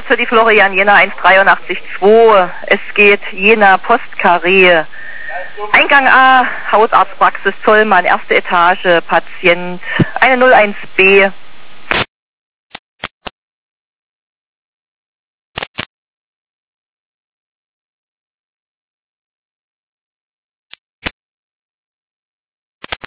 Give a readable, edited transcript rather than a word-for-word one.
Einsatz für die Florian Jena 183-2. Es geht Jena Postkarree. Eingang A, Hausarztpraxis Zollmann, erste Etage, Patient, eine 01B.